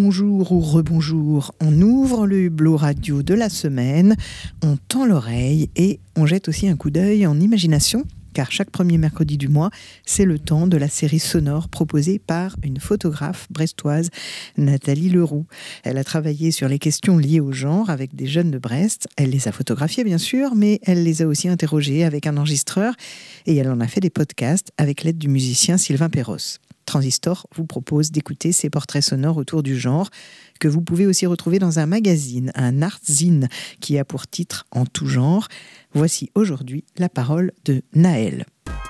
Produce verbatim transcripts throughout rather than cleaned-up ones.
bonjour ou rebonjour, on ouvre le hublot radio de la semaine, on tend l'oreille et on jette aussi un coup d'œil en imagination, car chaque premier mercredi du mois, c'est le temps de la série sonore proposée par une photographe brestoise, Nathalie Leroux. Elle a travaillé sur les questions liées au genre avec des jeunes de Brest. Elle les a photographiées bien sûr, mais elle les a aussi interrogées avec un enregistreur et elle en a fait des podcasts avec l'aide du musicien Sylvain Perros. Transistor vous propose d'écouter ces portraits sonores autour du genre que vous pouvez aussi retrouver dans un magazine, un artzine qui a pour titre En tout genre. Voici aujourd'hui la parole de Naël.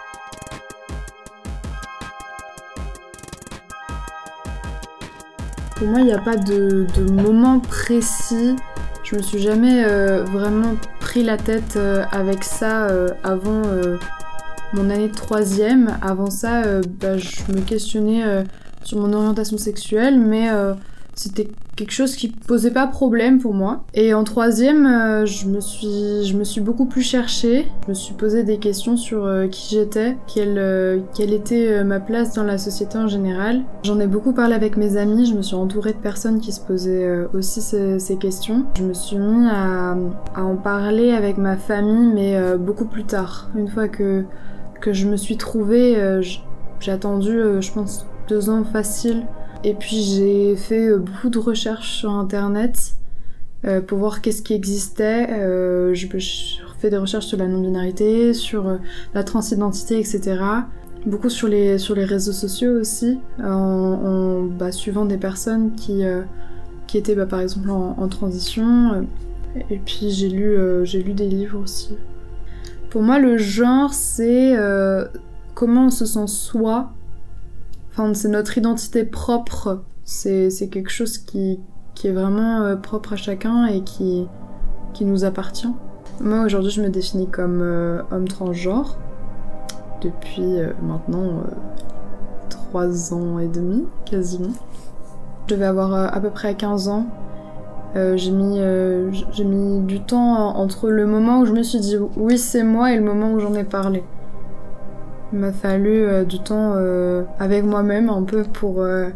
Pour moi, il n'y a pas de, de moment précis. Je me suis jamais euh, vraiment pris la tête euh, avec ça euh, avant euh, mon année de troisième. Avant ça, euh, bah, je me questionnais euh, sur mon orientation sexuelle, mais euh, c'était quelque chose qui posait pas problème pour moi. Et en troisième, euh, je me suis, je me suis beaucoup plus cherchée. Je me suis posé des questions sur euh, qui j'étais, quelle, euh, quelle était euh, ma place dans la société en général. J'en ai beaucoup parlé avec mes amis. Je me suis entourée de personnes qui se posaient euh, aussi ce, ces questions. Je me suis mis à, à en parler avec ma famille, mais euh, beaucoup plus tard. Une fois que que je me suis trouvée, euh, j'ai attendu, euh, je pense, deux ans facile. Et puis j'ai fait euh, beaucoup de recherches sur internet euh, pour voir qu'est-ce qui existait. Euh, je, je fais des recherches sur la non-binarité, sur euh, la transidentité, et cetera. Beaucoup sur les, sur les réseaux sociaux aussi, en, en bah, suivant des personnes qui, euh, qui étaient bah, par exemple en, en transition. Et puis j'ai lu, euh, j'ai lu des livres aussi. Pour moi, le genre, c'est euh, comment on se sent soi. Enfin, c'est notre identité propre. C'est, c'est quelque chose qui, qui est vraiment euh, propre à chacun et qui, qui nous appartient. Moi, aujourd'hui, je me définis comme euh, homme transgenre. Depuis euh, maintenant euh, trois ans et demi, quasiment. Je devais avoir euh, à peu près quinze ans. Euh, j'ai mis, euh, j'ai mis du temps entre le moment où je me suis dit oui c'est moi et le moment où j'en ai parlé. Il m'a fallu euh, du temps euh, avec moi-même un peu pour, euh,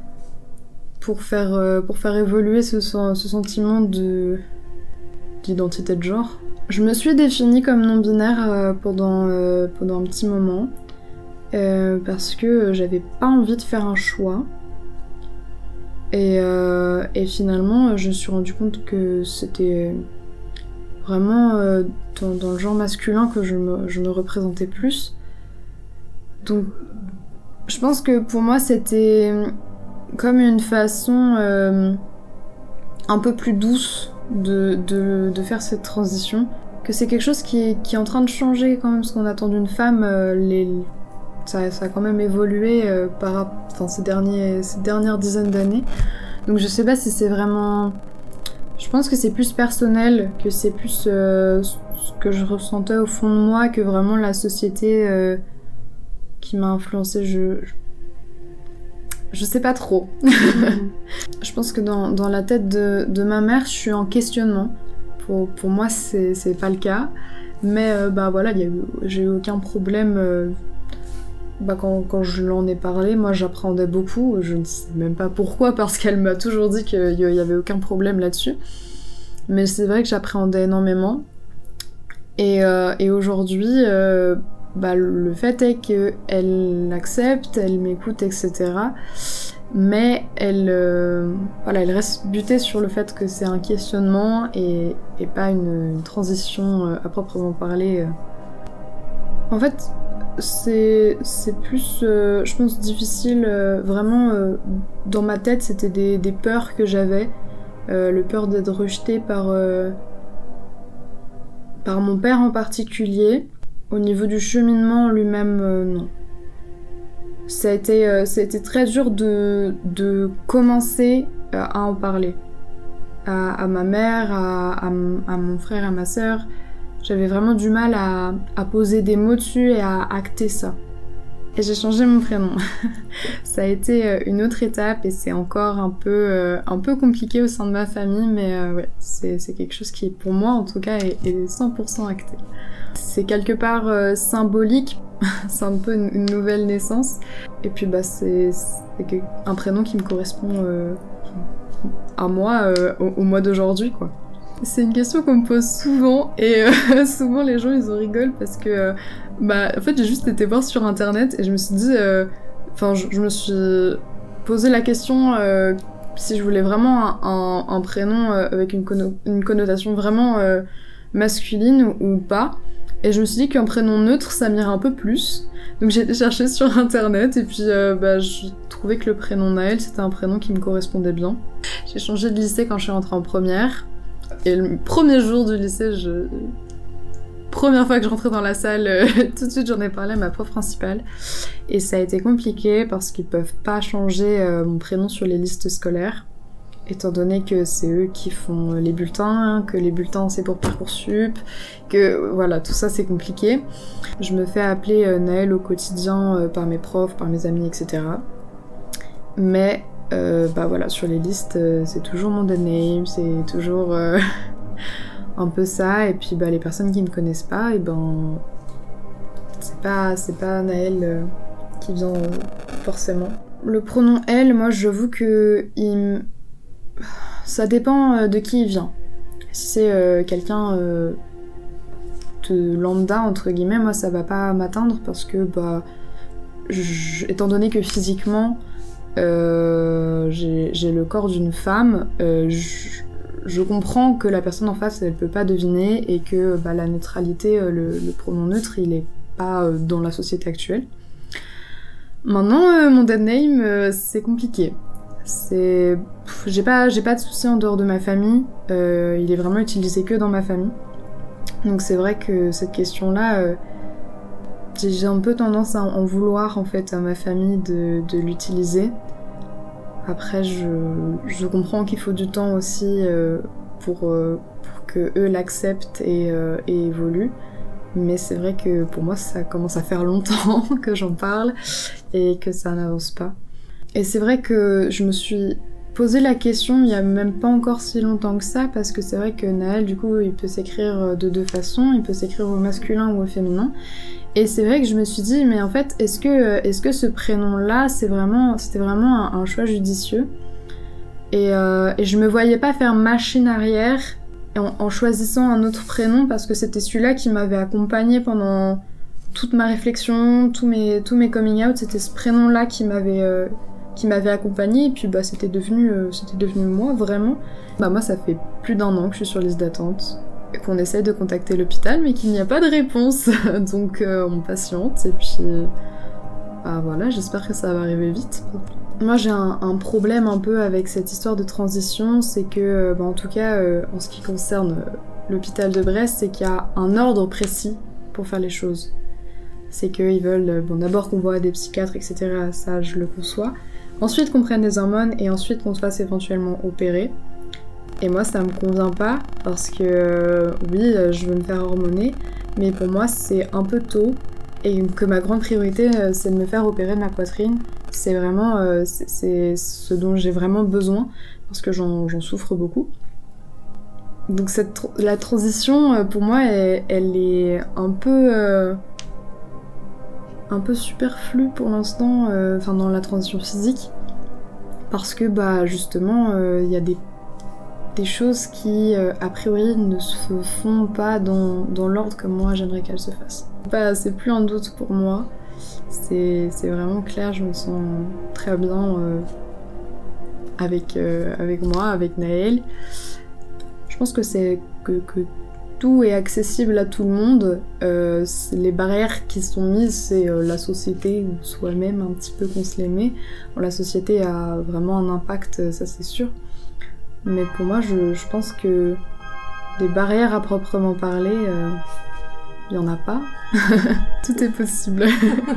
pour, faire, euh, pour faire évoluer ce, ce sentiment de, d'identité de genre. Je me suis définie comme non-binaire euh, pendant, euh, pendant un petit moment euh, parce que j'avais pas envie de faire un choix. Et, euh, et finalement, je me suis rendu compte que c'était vraiment euh, dans, dans le genre masculin que je me, je me représentais plus. Donc, je pense que pour moi, c'était comme une façon euh, un peu plus douce de, de, de faire cette transition. Que c'est quelque chose qui est, qui est en train de changer quand même, ce qu'on attend d'une femme. Euh, les, ça, ça a quand même évolué euh, par enfin, ces, derniers, ces dernières dizaines d'années. Donc je sais pas si c'est vraiment... Je pense que c'est plus personnel, que c'est plus euh, ce que je ressentais au fond de moi que vraiment la société euh, qui m'a influencée. Je, je... je sais pas trop. Je pense que dans, dans la tête de, de ma mère, je suis en questionnement. Pour, pour moi, c'est, c'est pas le cas. Mais euh, bah voilà, y a eu, j'ai eu aucun problème... Euh, Bah quand, quand je l'en ai parlé, moi j'appréhendais beaucoup, je ne sais même pas pourquoi, parce qu'elle m'a toujours dit qu'il n'y avait aucun problème là-dessus. Mais c'est vrai que j'appréhendais énormément. Et, euh, et aujourd'hui, euh, bah, le fait est qu'elle l'accepte, elle m'écoute, et cetera. Mais elle, euh, voilà, elle reste butée sur le fait que c'est un questionnement et, et pas une, une transition euh, à proprement parler. En fait, c'est, c'est plus, euh, je pense, difficile, euh, vraiment, euh, dans ma tête, c'était des, des peurs que j'avais. Euh, le peur d'être rejetée par, euh, par mon père en particulier. Au niveau du cheminement lui-même, euh, non. Ça a été, euh, ça a été très dur de, de commencer euh, à en parler. À, à ma mère, à, à, à mon frère, à ma sœur. J'avais vraiment du mal à, à poser des mots dessus et à acter ça. Et j'ai changé mon prénom. Ça a été une autre étape et c'est encore un peu, euh, un peu compliqué au sein de ma famille, mais euh, ouais, c'est, c'est quelque chose qui, pour moi en tout cas, est, est cent pour cent acté. C'est quelque part euh, symbolique, c'est un peu une, une nouvelle naissance. Et puis bah c'est, c'est un prénom qui me correspond euh, à moi euh, au, au mois d'aujourd'hui, quoi. C'est une question qu'on me pose souvent, et euh, souvent les gens ils en rigolent parce que euh, bah en fait j'ai juste été voir sur internet et je me suis dit, enfin euh, je, je me suis posé la question euh, si je voulais vraiment un, un, un prénom euh, avec une, conno- une connotation vraiment euh, masculine ou, ou pas. Et je me suis dit qu'un prénom neutre, ça m'irait un peu plus. Donc j'ai été chercher sur internet et puis euh, bah, je trouvais que le prénom Naël, c'était un prénom qui me correspondait bien. J'ai changé de lycée quand je suis rentrée en première. Et le premier jour du lycée, je... première fois que je rentrais dans la salle, euh, tout de suite j'en ai parlé à ma prof principale. Et ça a été compliqué parce qu'ils peuvent pas changer euh, mon prénom sur les listes scolaires. Étant donné que c'est eux qui font les bulletins, que les bulletins c'est pour Parcoursup, que voilà, tout ça c'est compliqué. Je me fais appeler euh, Naël au quotidien euh, par mes profs, par mes amis, et cetera. Mais euh, bah voilà, sur les listes, euh, c'est toujours mon dead name, c'est toujours euh, un peu ça. Et puis bah les personnes qui me connaissent pas, et ben c'est pas c'est pas Naël euh, qui vient euh, forcément. Le pronom elle, moi j'avoue que il ça dépend de qui il vient. Si c'est euh, quelqu'un euh, de lambda, entre guillemets, moi ça va pas m'atteindre parce que, bah, je, étant donné que physiquement, euh, j'ai, j'ai le corps d'une femme, euh, je, je comprends que la personne en face, elle peut pas deviner et que bah, la neutralité, le, le pronom neutre, il est pas euh, dans la société actuelle. Maintenant, euh, mon dead name, euh, c'est compliqué. C'est... Pff, j'ai pas, j'ai pas de soucis en dehors de ma famille, euh, il est vraiment utilisé que dans ma famille. Donc c'est vrai que cette question-là, euh, j'ai, j'ai un peu tendance à en vouloir en fait à ma famille de, de l'utiliser. Après, je, je comprends qu'il faut du temps aussi euh, pour, euh, pour que eux l'acceptent et, euh, et évoluent. Mais c'est vrai que pour moi, ça commence à faire longtemps que j'en parle et que ça n'avance pas. Et c'est vrai que je me suis posé la question il y a même pas encore si longtemps que ça, parce que c'est vrai que Naël, du coup, il peut s'écrire de deux façons, il peut s'écrire au masculin ou au féminin. Et c'est vrai que je me suis dit, mais en fait, est-ce que, est-ce que ce prénom-là, c'est vraiment, c'était vraiment un, un choix judicieux ? Et, euh, et je me voyais pas faire machine arrière en, en choisissant un autre prénom, parce que c'était celui-là qui m'avait accompagnée pendant toute ma réflexion, tous mes, tous mes coming out, c'était ce prénom-là qui m'avait... Euh, qui m'avait accompagnée, et puis bah c'était devenu, euh, c'était devenu moi, vraiment. Bah moi ça fait plus d'un an que je suis sur liste d'attente, et qu'on essaie de contacter l'hôpital, mais qu'il n'y a pas de réponse, donc euh, on patiente, et puis bah voilà, j'espère que ça va arriver vite. Moi j'ai un, un problème un peu avec cette histoire de transition, c'est que, bah en tout cas, euh, en ce qui concerne euh, l'hôpital de Brest, c'est qu'il y a un ordre précis pour faire les choses. C'est qu'ils veulent, bon d'abord qu'on voit des psychiatres, et cetera, ça je le conçois. Ensuite qu'on prenne des hormones et ensuite qu'on se fasse éventuellement opérer. Et moi ça me convient pas parce que euh, oui je veux me faire hormoner, mais pour moi c'est un peu tôt et que ma grande priorité euh, c'est de me faire opérer de ma poitrine. C'est vraiment euh, c'est, c'est ce dont j'ai vraiment besoin parce que j'en, j'en souffre beaucoup. Donc cette, la transition euh, pour moi elle, elle est un peu... Euh, un peu superflu pour l'instant, euh, enfin dans la transition physique, parce que bah justement il euh, y a des, des choses qui euh, a priori ne se font pas dans, dans l'ordre que moi j'aimerais qu'elles se fassent. Bah, c'est plus un doute pour moi, c'est, c'est vraiment clair, je me sens très bien euh, avec, euh, avec moi, avec Naël. Je pense que c'est que, que tout est accessible à tout le monde. Euh, les barrières qui sont mises, c'est euh, la société ou soi-même un petit peu qu'on se les met. Bon, la société a vraiment un impact, ça c'est sûr. Mais pour moi, je, je pense que des barrières à proprement parler, il euh, n'y en a pas. Tout est possible.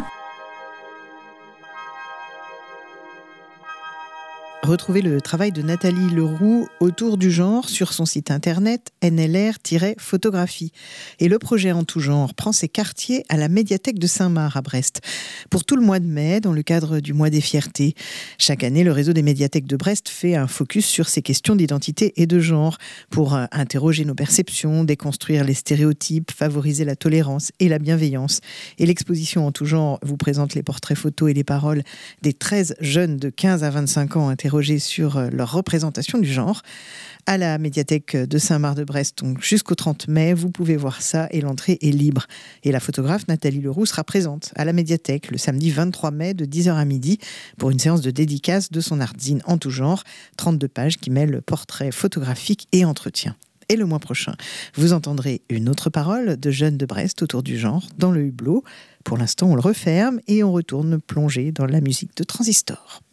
Retrouvez le travail de Nathalie Leroux autour du genre sur son site internet N L R photographie. Et le projet En tout genre prend ses quartiers à la médiathèque de Saint-Marc à Brest pour tout le mois de mai dans le cadre du mois des fiertés. Chaque année, le réseau des médiathèques de Brest fait un focus sur ces questions d'identité et de genre pour interroger nos perceptions, déconstruire les stéréotypes, favoriser la tolérance et la bienveillance. Et l'exposition En tout genre vous présente les portraits photos et les paroles des treize jeunes de quinze à vingt-cinq ans interrogés interroger sur leur représentation du genre. À la médiathèque de Saint-Marc-de-Brest, donc jusqu'au trente mai, vous pouvez voir ça et l'entrée est libre. Et la photographe Nathalie Leroux sera présente à la médiathèque le samedi vingt-trois mai de dix heures à midi pour une séance de dédicace de son artzine en tout genre, trente-deux pages qui mêlent portraits photographiques et entretiens. Et le mois prochain, vous entendrez une autre parole de jeunes de Brest autour du genre dans le Hublot. Pour l'instant, on le referme et on retourne plonger dans la musique de Transistor.